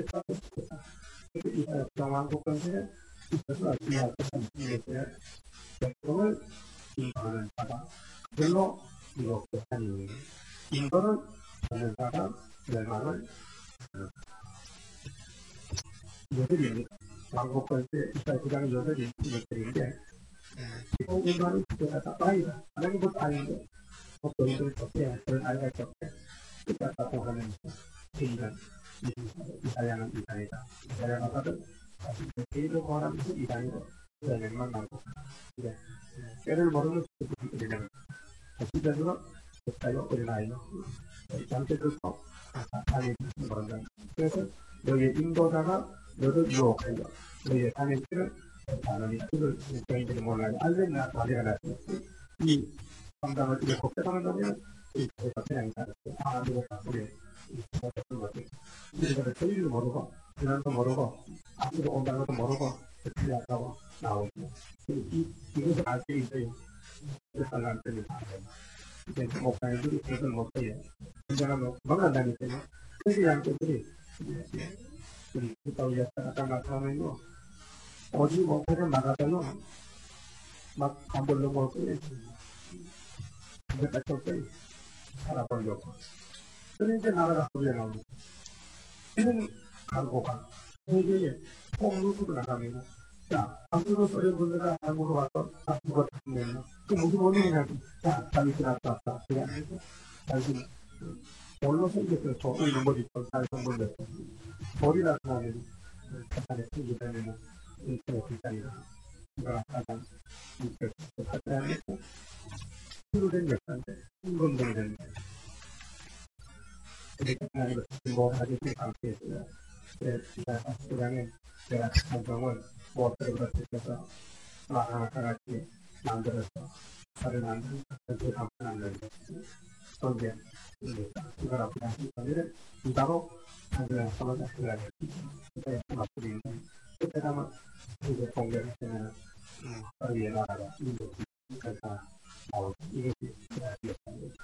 이 정왕국 건설에 있어서 주의할 것은 이것에 백성을 인도하는 자가 그들로 이롭게 하니 인도는 하는 자가 멸망을 하는 여덟입니다. 왕국 건설에 이스라엘 구장의 여덟이 이것들인데 지금 인도하는 주제가 아이다. 하나님부터 아이인데 너희들 덕에 그런 아이가 있었대. 끝까지 하는 이는 이사야는 이사이다. 이사야가 받은 개인을 구하라면서 이사야로 이사야만 남고 그래 때를 모르는 수들이 우리는 시대로 됐다요 어린아이요 잠재들도 아니 모른다. 그래서 너희의 인도자가 너를 유혹하여 너희의 자녀들을 하나님 그를 저희들이 몰라요. 알레나 말이가 났을 이 상담을 이렇게 곱대하면 이 제가 그냥 아 누가 우리 우리가 저희를 모르고 지난도 모르고 앞으로 온다는 것도 모르고 어떻게 하다고 나오고 이 이것을 알 때 있어요. 그래서 안 때문에 이제 목사님들이 그것을 못해요. 언제나 만난다니까요. 그래서 양쪽들이 우리 그따위 약간 나타나면요 어디 목사를 나가다요 막 담벌로 먹을 거예요. 근데 뺏을 살아보려고. 그래서 이제 나라가 소리가 나오고, 이런 광고가 세계에 폭루수로 나가면, 자, 한국으로 소련 분들가 한국으로 와서 한국으로 타면, 그 무슨 원인이냐, 자, 자기들 왔다 왔다. 그게 아니고, 자기들, 뭘로 생겼어요? 저, 이런 머리, 저, 잘 성분됐어. 머리 나타나면, 사탄에 생기다면, 인터넷 비싸니까, 그가 가장, 이렇게, 사탄에 필요된 역사인데, 인건동이 됐는데, 그러니까 하나님을 뭐 가지고 강조했어요. 그래서 시장에 제가 찬송을 무엇으로 그렇게해서 하나하나 같이 만들어서 살을 만든 전체 감탄하는 그게 이걸 앞에 하신 분들은 이바로 한글을 써서 그걸 그때 맞추는데 그때 가면 이제 공개를 하면 거기에 나라가 인도 그래서 나오고 이것이 되었습니다.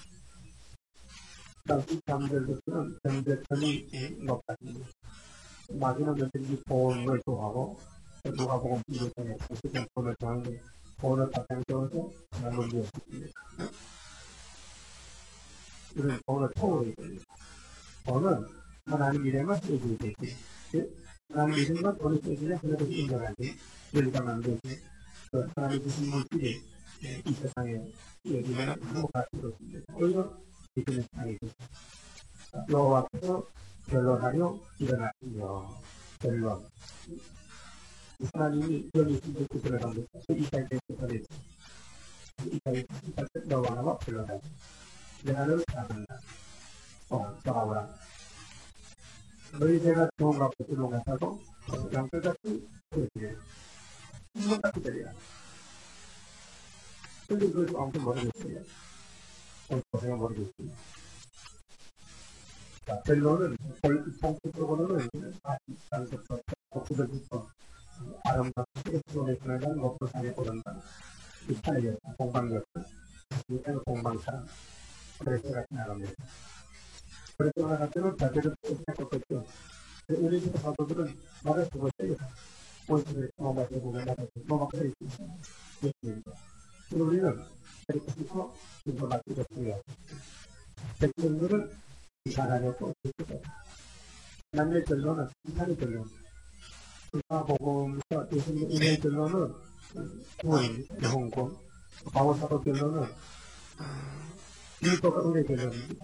당시 잠들들은 전대편이 높았습니다. 마지막 면들이 보험을 좋아하고 누가 보고 이것에 당시는 보험을 좋아하는데 보험을 가장 좋아서 그런 문제였습니다. 이런 보험을 토를 있습니다. 보험은 하나님 이름만 써주게 되지 하나님 이름만 돈을 써주냐 그래도 인정하지 여기가 만들지 하나님 주신 물질이 이 세상에 여기면 행복할 수 있습니다. 오히려 이들은 아니죠. 여호와 앞에서 변론하려 일어나시며 변론 하나님이 여기 있는 구슬을 합니다. 이사의 구슬을 이사의 구슬을 너와 나와 불러다. 내가를 사랑한다. 어, 돌아오라. 너희 제가 좋은 것 같고 같아도 양털같이 그렇게 이건 딱 그들이야. 근데 그걸 아무튼 모르겠어요. 어떻게 모르겠어요. 자, 결론은 본격적으로는 아직까지부터 복수들부터 아름답게 수고했으면 먹고 살게 보는다. 이 차이였다. 공방이었다. 이때는 공방사람. 그래서 나갑니다. 그래서 나가서는 자기를 생각했겠죠. 우리 집 사도들은 말을 쓰고 있어요. 오늘은 뭐가 되고 나가서 뭐가 되고 있습니다. 우리는 그렇게 해서 이거 맡기겠습니다. 백성들은 이사라고 또 남의 결론은 이사의 결론. 이사복음서 예수님의 결론은 구원인 영혼, 바울사도 결론은 율법과 은혜 결론입니다.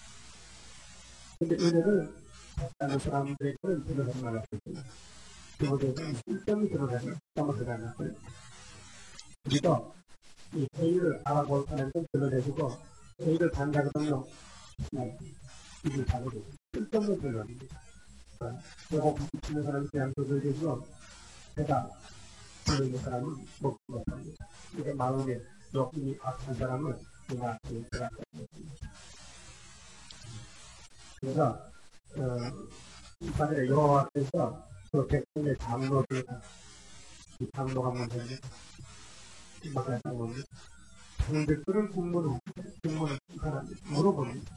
근데 은혜를 다른 사람들에게는 들어가지 말았습니다. 그것에는 일점이 들어가면 잘못하지 않았어요. 우리가 이 회의를 알아볼 사람은 들어내주고 회의를 단다거든요. 이걸 잘해주고 일점을 들어갑니다. 그리고 부딪히는 사람이 그냥 들어주면 제가 들어있는 사람은 먹지 못합니다. 이게 마음에 욕심이 악한 사람은 그냥 들어갈 수 없습니다. 그래서 어, 이번에 여호와께서 그 백성의 장로들 이 장로가 문제입니다. 이만한 장로입니다. 장들들은 국문을 국문을 사람들 물어봅니다.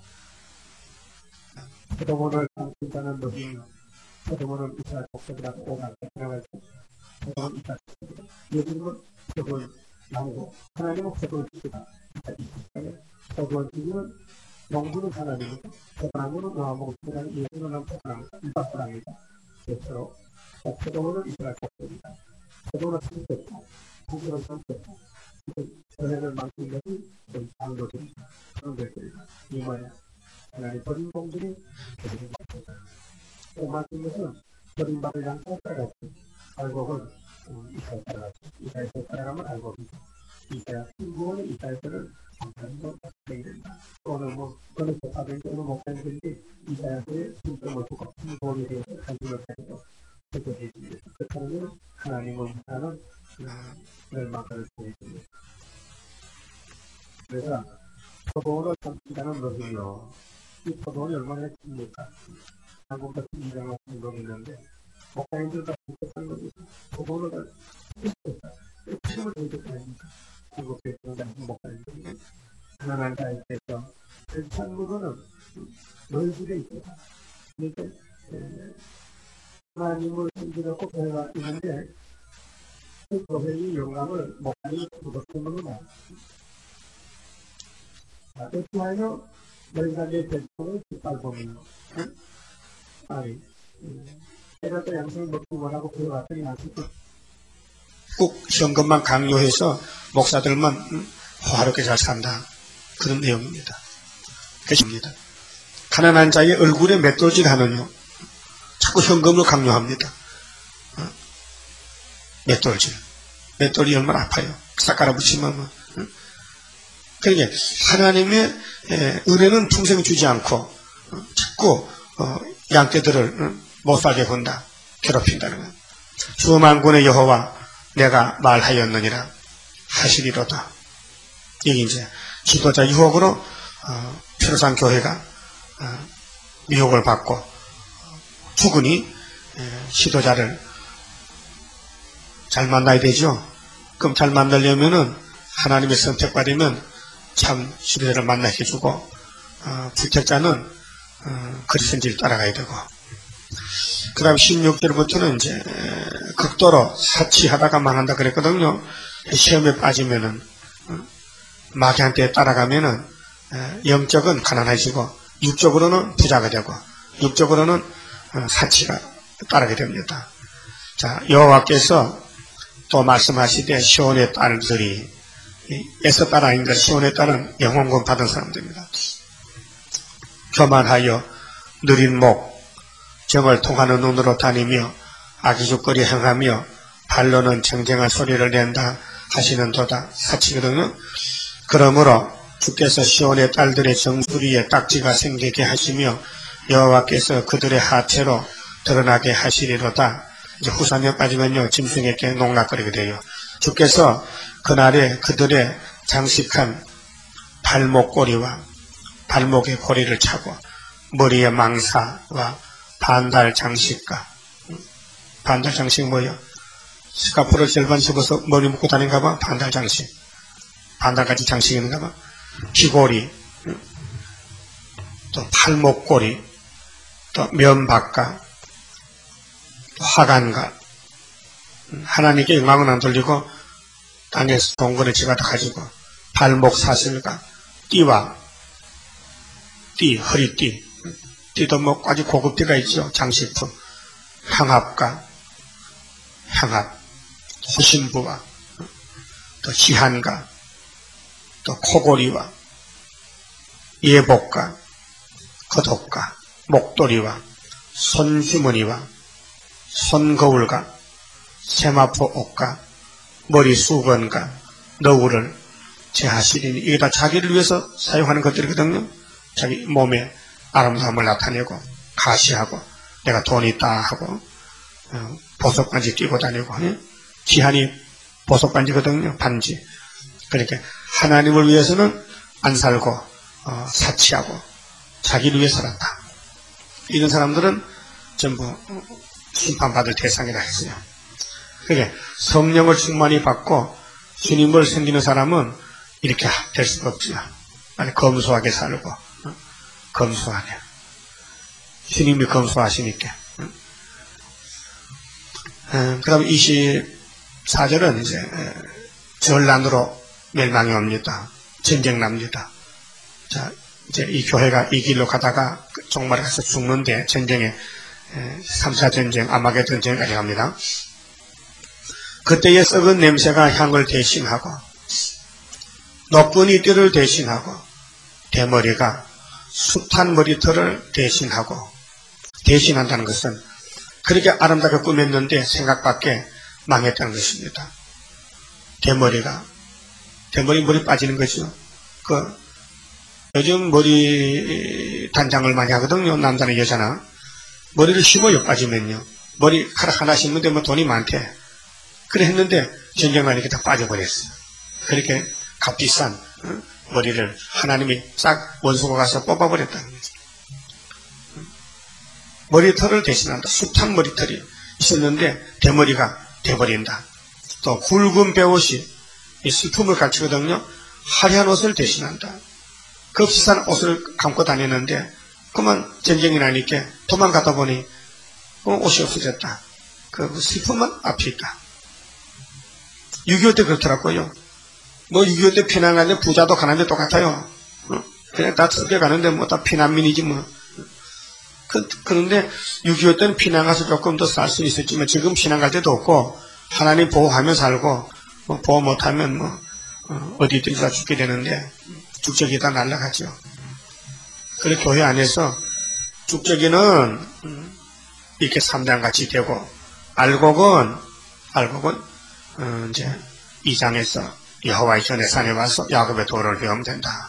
서도문을 상신자는 너희 서도문은 이스라엘 복속이라고 오갈 때 들어갈때 서도문 이스라엘 복속이다. 예수님은 서도문 나오고 하나님은 서도문 주시다. 서도문 주시는 영주는 하나님이고 서도문은 노아하고 서도문은 예수는 서도문입니다. 일반 사람입니다. 그래서 서도문은 이스라엘 복속이다. 서도문은 상속이다. 상속은 상속이다. 전해를 맡긴 것이 저희 장로들이다. 장로들이다. 이 말이야. 하나님 버린 공들이 버린 것이다. 또 맡긴 것은 버린 바를 향해 따라갔지. 알곡은 이사야 따라갔지. 이사야에서 따라가면 알곡이다. 이사야 구원의 이사야서를 감사해서 따라가야 된다. 오늘 뭐 어느 법사든지 어느 목사님든지 이사야서의 신점을 두고 구원에 대해서 관심을 가지고 해석해 줍니다. 그렇다면 하나님을 하는 멸망을 보여줍니다. 그래서 서도원을 참신다는 것은요, 이 서도원이 얼마나 큽니까? 한국 같은 이장한 성도가 있는데, 목사님들도 부족한 것이 서도원을 했었다. 힘을 내줬다 아닙니까? 한국 백성장 목사님들이 하나님 자에서 괜찮은 너희들에 있다. 그러니까 하나님을 섬기려고 배워가 있는데, 그 교회의 영광을 목사님이 부족하는 거다. 어찌하여 너희가 내 백성을 짓밟으며 아니 해라도 양식을 먹고 뭐라고 그러갔더니 꼭 현금만 강요해서 목사들만 호화롭게 잘 산다. 그런 내용입니다. 그것입니다. 가난한 자의 얼굴에 맷돌질하느뇨. 자꾸 현금을 강요합니다. 맷돌질. 맷돌이 얼마나 아파요. 싹 깔아붙이면 그러니까 하나님의 은혜는 평생 주지 않고 자꾸 양떼들을 못 살게 본다. 괴롭힌다는 것. 주 만군의 여호와 내가 말하였느니라 하시리로다. 이게 이제 지도자 유혹으로 표로산 교회가 미혹을 받고 주군이 지도자를 잘 만나야 되죠. 그럼 잘 만나려면은 하나님의 선택받으면 참 지도자를 만나게 해주고 어, 부택자는 어, 그리스도인지를 따라가야 되고 그 다음 십육 절부터는 이제 극도로 사치하다가 망한다 그랬거든요. 시험에 빠지면은 어, 마귀한테 따라가면은 어, 영적은 가난해지고 육적으로는 부자가 되고 육적으로는 어, 사치가 따르게 됩니다. 자, 여호와께서 또 말씀하시되 시온의 딸들이 에서 딸 아닌가 시온의 딸은 영원권 받은 사람들입니다. 교만하여 느린 목, 정을 통하는 눈으로 다니며 악의죽거리 행하며 발로는 쟁쟁한 소리를 낸다 하시는 도다 사치거든요. 그러므로 주께서 시온의 딸들의 정수리에 딱지가 생기게 하시며 여호와께서 그들의 하체로 드러나게 하시리로다. 이제 후사에 빠지면요 짐승에게 농락거리게 돼요. 주께서 그날에 그들의 장식한 발목고리와 발목의 고리를 차고 머리에 망사와 반달 장식과 반달 장식 뭐예요? 스카프를 절반 접어서 머리 묶고 다닌가 봐. 반달 장식. 반달까지 장식이 있는가 봐. 귀고리, 또 팔목고리, 또 면박과, 또 화관과. 하나님께 영광은 안 돌리고 땅에서 동건을 집어다 가지고 발목 사슬과 띠와 띠, 허리띠, 띠도 뭐 아주 고급 띠가 있죠. 장식품. 향압과 향압, 호신부와 또 시한과 또 코고리와 예복과 겉옷과 목도리와 손주머니와 손거울과 세마포 옷과 머리 수건과 너울을 제하시리니 이게 다 자기를 위해서 사용하는 것들이거든요. 자기 몸에 아름다움을 나타내고 가시하고 내가 돈이 있다 하고 어, 보석반지 끼고 다니고 예? 기한이 보석반지거든요. 반지. 그러니까 하나님을 위해서는 안 살고 어, 사치하고 자기를 위해 살았다. 이런 사람들은 전부 심판받을 대상이라 했어요. 그러니까 성령을 충만히 받고 주님을 섬기는 사람은 이렇게 될 수가 없죠. 아니 검소하게 살고 어? 검소하게. 주님이 검소하시니까. 어, 그 다음에 이십사 절은 이제 전란으로 멸망이 옵니다. 전쟁 납니다. 자, 이제 이 교회가 이 길로 가다가 종말에 가서 죽는데 전쟁에 삼 차 전쟁, 아마게돈 전쟁까지 갑니다. 그때의 썩은 냄새가 향을 대신하고 노끈이 띠를 대신하고 대머리가 숱한 머리털을 대신하고 대신한다는 것은 그렇게 아름답게 꾸몄는데 생각밖에 망했다는 것입니다. 대머리가 대머리 머리 빠지는 거죠. 그 요즘 머리 단장을 많이 하거든요. 남자나 여자나 머리를 심어요. 빠지면요. 머리카락 하나 심는데 뭐 돈이 많대. 그래 했는데 전쟁 나니까 다 빠져버렸어요. 그렇게 값비싼 어? 머리를 하나님이 싹 원수가 가서 뽑아버렸다는 거죠. 머리털을 대신한다. 숱한 머리털이 있었는데 대머리가 돼버린다. 또 굵은 베옷이 이 슬픔을 감추거든요. 화려한 옷을 대신한다. 값비싼 옷을 감고 다니는데 그만 전쟁이 나니까 도망가다 보니 어, 옷이 없어졌다. 그 슬픔만 앞에 있다. 육이오 때 그렇더라고요. 뭐 육이오 때 피난가는데 부자도 가난도 똑같아요. 어? 그냥 다 특별 가는데 뭐 다 피난민이지 뭐. 그, 그런데 육이오 때는 피난 가서 조금 더 살 수 있었지만 지금 피난 갈 때도 없고 하나님 보호하며 살고 뭐 보호 못하면 뭐 어, 어디든지 다 죽게 되는데 죽적이 다 날아가죠. 그래 교회 안에서 죽적이는 음, 이렇게 삼장같이 되고 알곡은 알곡은 어, 이제 이 장에서 여호와의 전에 산에 와서 야곱의 도를 배우면 된다.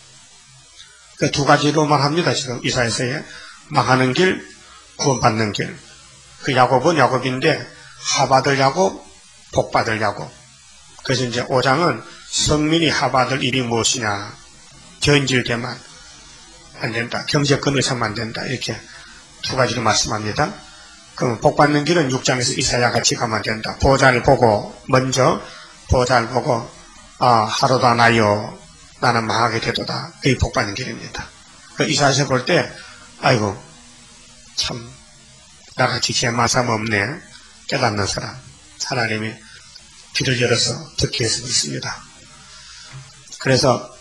그 두 가지로만 합니다. 지금 이사야서에 망하는 길, 구원받는 길. 그 야곱은 야곱인데 하받을 야곱, 복받을 야곱. 그래서 이제 오 장은 성민이 하받을 일이 무엇이냐. 견질되만 안 된다. 경제권을 삼면 안 된다. 이렇게 두 가지로 말씀합니다. 그럼 복받는 길은 육 장에서 이사야 같이 가면 된다. 보좌를 보고 먼저 보좌를 보고 아 하루도 안 하여 나는 망하게 되도다. 그게 복받는 길입니다. 그 이사야서 볼 때 아이고 참 나같이 죄마삼 없네. 깨닫는 사람 하나님이 귀를 열어서 듣게 해서 있습니다. 그래서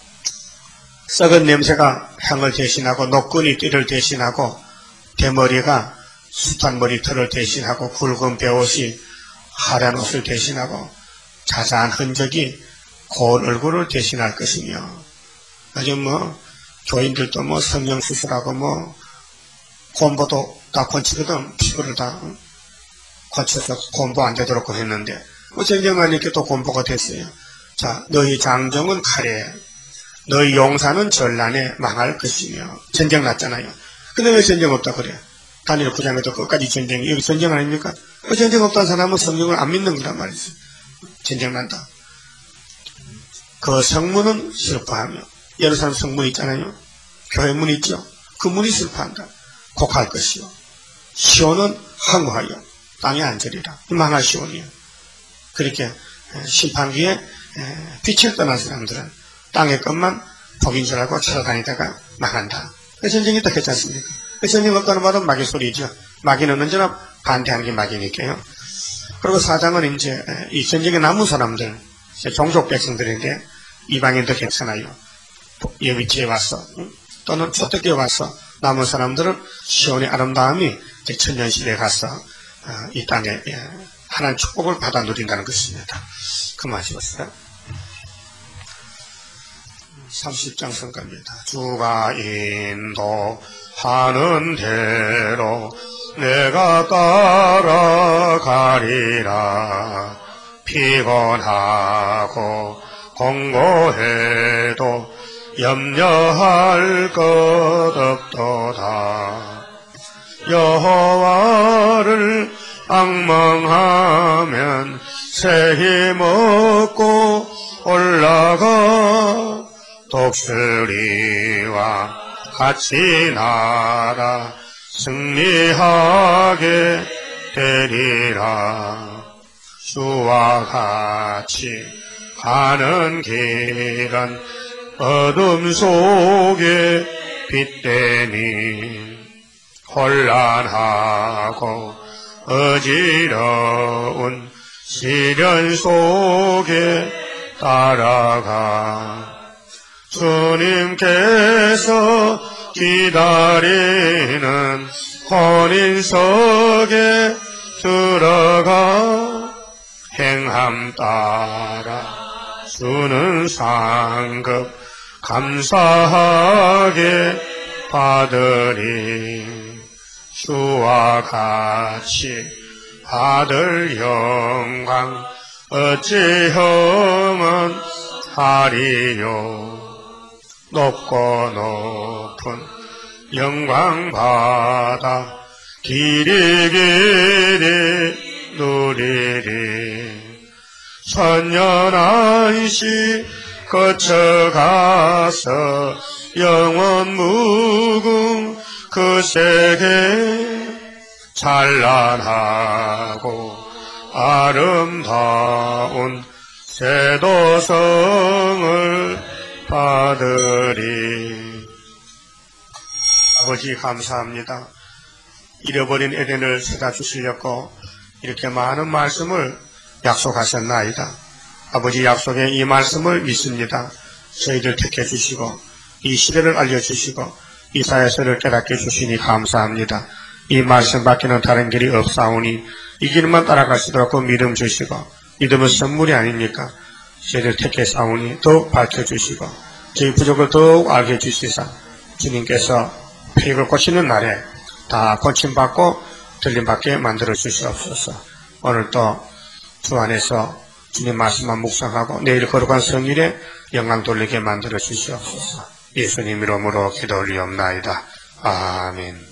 썩은 냄새가 향을 대신하고 노끈이 띠를 대신하고 대머리가 숱한 머리털을 대신하고 굵은 베옷이 하얀 옷을 대신하고 자자한 흔적이 고운 얼굴을 대신할 것이며 요즘 뭐 교인들도 뭐 성형 수술하고 뭐 곰보도 다 건치거든. 피부를 다 거쳐서 공부 안 되도록 했는데 뭐 전쟁하니까 또 공부가 됐어요. 자, 너희 장정은 칼에, 너희 용사는 전란에 망할 것이며 전쟁 났잖아요. 근데 왜 전쟁 없다 그래? 단일 구장에도 끝까지 전쟁이, 여기 전쟁 아닙니까? 그 전쟁 없다는 사람은 성경을 안 믿는 거란 말이지. 전쟁 난다. 그 성문은 슬퍼하며, 예루살렘 성문 있잖아요. 교회 문 있죠. 그 문이 슬퍼한다. 곡할 것이요. 시온은 항구하여 땅에 앉으리라. 망할 시온이요. 그렇게 심판기에 빛을 떠난 사람들은 땅의 것만 복인 줄 알고 찾아다니다가 망한다. 그 전쟁이 또 했지 않습니까? 그 전쟁 없다는 말은 마귀 소리죠. 마귀는 언제나 반대하는 게 마귀니까요. 그리고 사장은 이제 이 전쟁에 남은 사람들, 종족 백성들에게 이방인도 괜찮아요. 이 위치에 와서 또는 초대교에 와서 남은 사람들은 시온의 아름다움이 천년시대에 가서 이 땅에 하나님 축복을 받아 누린다는 것입니다. 그만하시겠어요? 삼십 장 성가입니다. 주가 인도하는 대로 내가 따라가리라. 피곤하고 공고해도 염려할 것 없도다. 여호와를 앙망하면 새 힘 얻고 올라가. 독수리와 같이 날아 승리하게 되리라. 주와 같이 가는 길은 어둠 속에 빛되니 혼란하고 어지러운 시련 속에 따라가. 주님께서 기다리는 혼인석에 들어가. 행함 따라 주는 상급 감사하게 받으리. 주와 같이 받을 영광 어찌 험은 하리요. 높고 높은 영광 받아 길이 길이 누리리. 천년한시 거쳐가서 영원 무궁 그 세계 찬란하고 아름다운 세도성을 받으리. 아버지 감사합니다. 잃어버린 에덴을 찾아 주시려고 이렇게 많은 말씀을 약속하셨나이다. 아버지 약속의 이 말씀을 믿습니다. 저희들 택해 주시고 이 시대를 알려주시고 이 사회서를 깨닫게 해주시니 감사합니다. 이 말씀 밖에는 다른 길이 없사오니 이 길만 따라갈 수 있도록 믿음 주시고, 믿음은 선물이 아닙니까? 저희들 택해 싸우니 더욱 밝혀주시고 저희 부족을 더욱 알게 해주시사 주님께서 폐역을 고치는 날에 다 고침받고 들림받게 만들어 주시옵소서. 오늘도 주 안에서 주님 말씀만 묵상하고 내일 거룩한 성일에 영광 돌리게 만들어 주시옵소서. 예수님 이름으로 기도 올리옵나이다. 아멘.